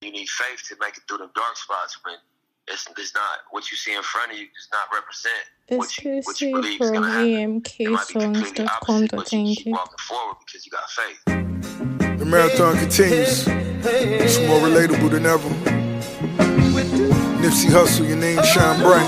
You need faith to make it through the dark spots when it's not what you see in front of you does not represent what you believe is going to happen. It might be completely opposite, but you keep walking forward because you got faith. The marathon continues. It's more relatable than ever. Nipsey Hussle, your name shine bright.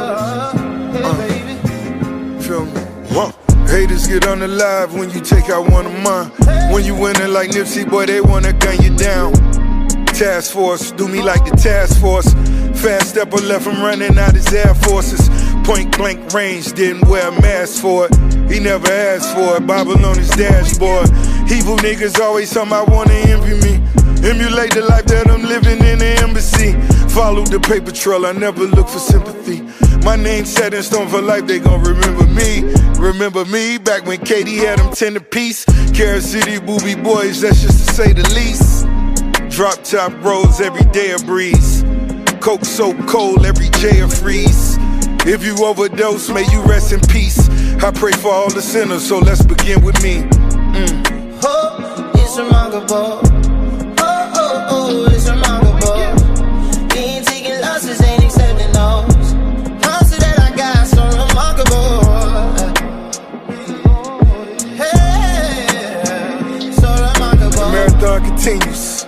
Feel me? Haters get unalive when you take out one of mine. When you winning like Nipsey, boy, they wanna gun you down. Task force, do me like the task force. Fast stepper left him running out his Air Forces. Point blank range, didn't wear a mask for it. He never asked for it, Bible on his dashboard. Evil niggas always somehow wanna envy me. Emulate the life that I'm living in the embassy. Follow the paper trail, I never look for sympathy. My name set in stone for life, they gon' remember me. Remember me, back when Katie had them 10 apiece. Carrot City booby boys, that's just to say the least. Drop top roads, every day a breeze. Coke so cold, every J a freeze. If you overdose, may you rest in peace. I pray for all the sinners, so let's begin with me. Oh, it's remarkable. Oh, it's remarkable. We ain't taking losses, ain't accepting those. Losses that I got, so remarkable. Hey, so remarkable. The marathon continues.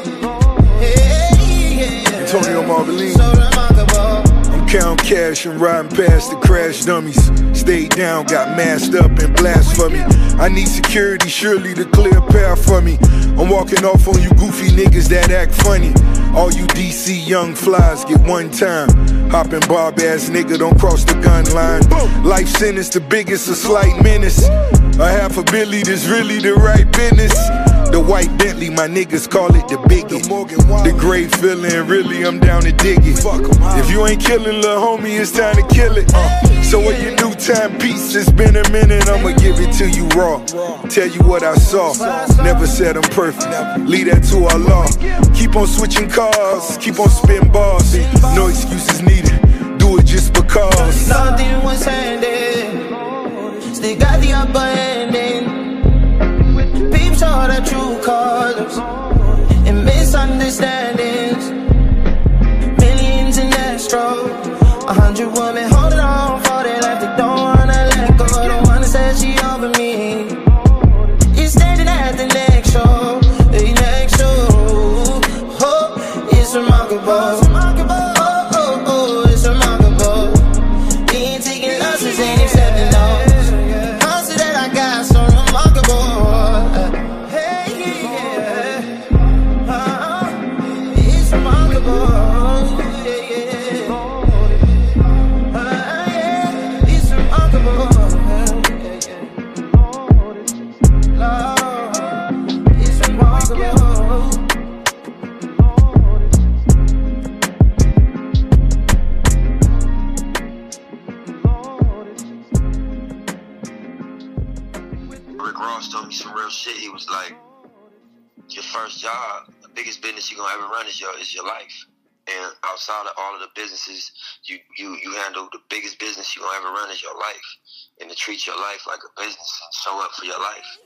Antonio Marvelino. So remarkable. Count cash and riding past the crash dummies. Stayed down, got masked up and blasphemy. I need security, surely to clear a path for me. I'm walking off on you goofy niggas that act funny. All you DC young flies get one time. Hopping barb ass nigga, don't cross the gun line. Life sentence, the biggest, a slight menace. A half a billy, this really the right business. The white Bentley, my niggas call it the bigot. The great feeling, really I'm down to dig it. If you ain't killing lil' homie, it's time to kill it. So what you do, timepiece, it's been a minute, I'ma give it to you raw. Tell you what I saw, never said I'm perfect, leave that to Allah. Keep on switching cars, keep on spitting bars. No excuses needed, do it just because. Nothing was handed, still got the upper handing. Peeps all the true colors and misunderstandings. Millions in that stroke, 100 women holding on for their life. They don't wanna let go, the one that said she over me. You're standing at the next show, the next show. Oh, it's remarkable. Oh, it's remarkable. We ain't taking losses, ain't accepting those. Houses that I got, so remarkable. It's remarkable. It's remarkable. It's remarkable. Rick Ross told me some real shit. He was like, your first job, the biggest business you're gonna ever run is your life. And outside of all of the businesses, you handle the biggest business you're gonna ever run is your life. And to treat your life like a business and show up for your life.